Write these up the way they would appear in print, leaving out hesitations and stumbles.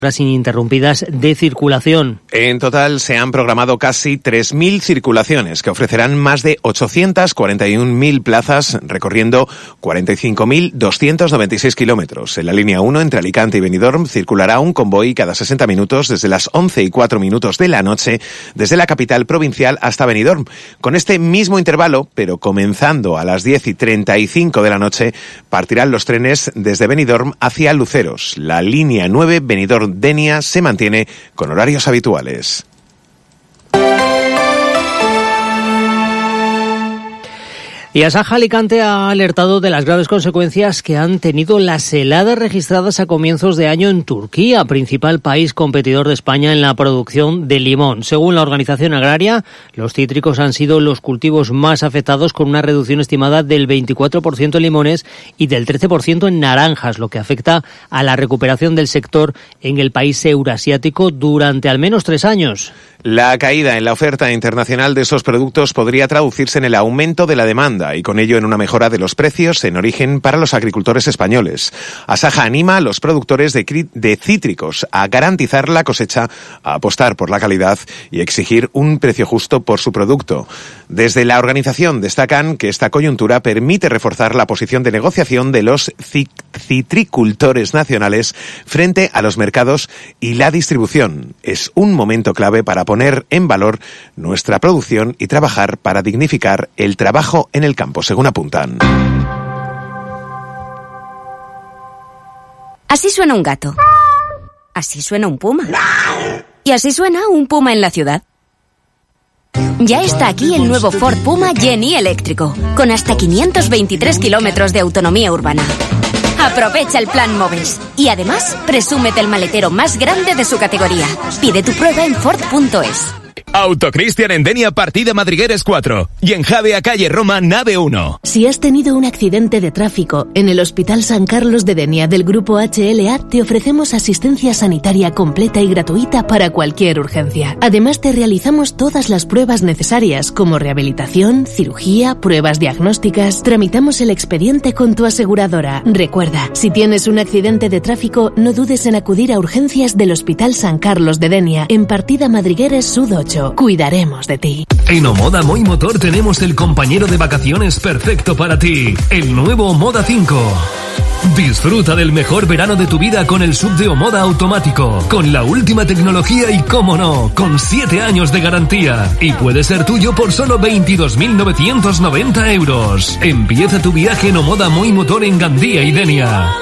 horas ininterrumpidas de circulación. En total se han programado casi 3.000 circulaciones que ofrecerán más de 841.000 plazas recorriendo 45.296 kilómetros. En la línea 1 entre Alicante y Benidorm circulará un convoy cada 60 minutos desde las 11:04 de la noche desde la capital provincial hasta Benidorm. Con este mismo intervalo, pero comenzando a las 10:35 de la noche, partirán los trenes desde Benidorm hacia Luceros. La línea 9 Benidorm-Denia se mantiene con horarios habituales. Y Asaja Alicante ha alertado de las graves consecuencias que han tenido las heladas registradas a comienzos de año en Turquía, principal país competidor de España en la producción de limón. Según la organización agraria, los cítricos han sido los cultivos más afectados, con una reducción estimada del 24% en limones y del 13% en naranjas, lo que afecta a la recuperación del sector en el país eurasiático durante al menos 3 años. La caída en la oferta internacional de esos productos podría traducirse en el aumento de la demanda y con ello en una mejora de los precios en origen para los agricultores españoles. Asaja anima a los productores de cítricos a garantizar la cosecha, a apostar por la calidad y exigir un precio justo por su producto. Desde la organización destacan que esta coyuntura permite reforzar la posición de negociación de los citricultores nacionales frente a los mercados y la distribución. Es un momento clave para poner en valor nuestra producción y trabajar para dignificar el trabajo en el campo, según apuntan. Así suena un gato. Así suena un puma. Y así suena un puma en la ciudad. Ya está aquí el nuevo Ford Puma Jenny eléctrico, con hasta 523 kilómetros de autonomía urbana. Aprovecha el plan Moves y además presúmete el maletero más grande de su categoría. Pide tu prueba en Ford.es. Autocristian en Denia, partida Madrigueres 4 y en Javea, calle Roma, nave 1. Si has tenido un accidente de tráfico en el Hospital San Carlos de Denia del Grupo HLA, te ofrecemos asistencia sanitaria completa y gratuita para cualquier urgencia. Además, te realizamos todas las pruebas necesarias como rehabilitación, cirugía, pruebas diagnósticas. Tramitamos el expediente con tu aseguradora. Recuerda, si tienes un accidente de tráfico, no dudes en acudir a urgencias del Hospital San Carlos de Denia en partida Madrigueres Sud 8. Cuidaremos de ti. En Omoda Moi Motor tenemos el compañero de vacaciones perfecto para ti, el nuevo Omoda 5. Disfruta del mejor verano de tu vida con el SUV de Omoda automático, con la última tecnología y, cómo no, con 7 años de garantía. Y puede ser tuyo por solo 22.990 euros. Empieza tu viaje en Omoda Moi Motor en Gandía y Denia.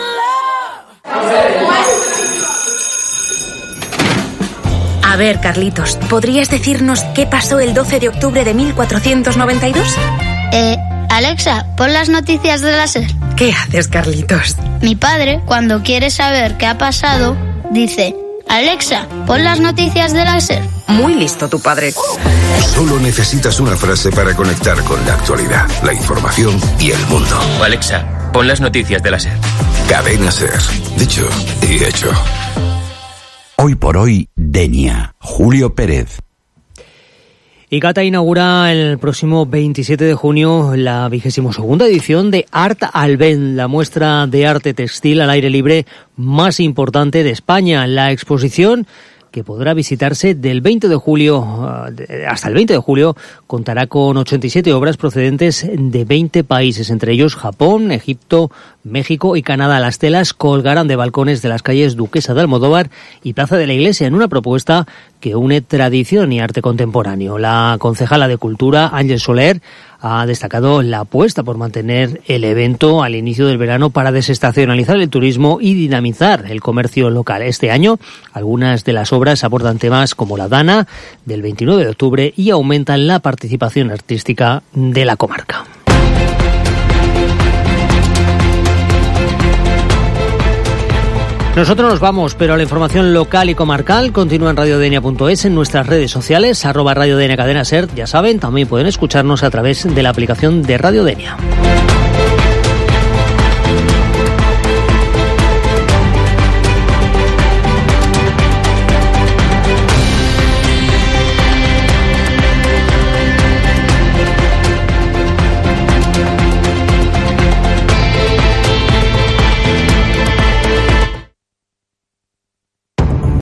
A ver, Carlitos, ¿podrías decirnos qué pasó el 12 de octubre de 1492? Alexa, pon las noticias de la SER. ¿Qué haces, Carlitos? Mi padre, cuando quiere saber qué ha pasado, dice: Alexa, pon las noticias de la SER. Muy listo tu padre. Solo necesitas una frase para conectar con la actualidad, la información y el mundo. Alexa, pon las noticias de la SER. Cadena SER. Dicho y hecho. Hoy por hoy, Denia. Julio Pérez. ICATA inaugura el próximo 27 de junio la 22ª edición de Art Alben, la muestra de arte textil al aire libre más importante de España. La exposición, que podrá visitarse del 20 de julio hasta el 20 de julio, contará con 87 obras procedentes de 20 países, entre ellos Japón, Egipto, México y Canadá. Las telas colgarán de balcones de las calles Duquesa de Almodóvar y Plaza de la Iglesia, en una propuesta que une tradición y arte contemporáneo. La concejala de Cultura, Ángel Soler, ha destacado la apuesta por mantener el evento al inicio del verano para desestacionalizar el turismo y dinamizar el comercio local. Este año, algunas de las obras abordan temas como la Dana del 29 de octubre y aumentan la participación artística de la comarca. Nosotros nos vamos, pero la información local y comarcal continúa en radiodenia.es, en nuestras redes sociales, @radiodenia cadena SER. Ya saben, también pueden escucharnos a través de la aplicación de Radio Denia.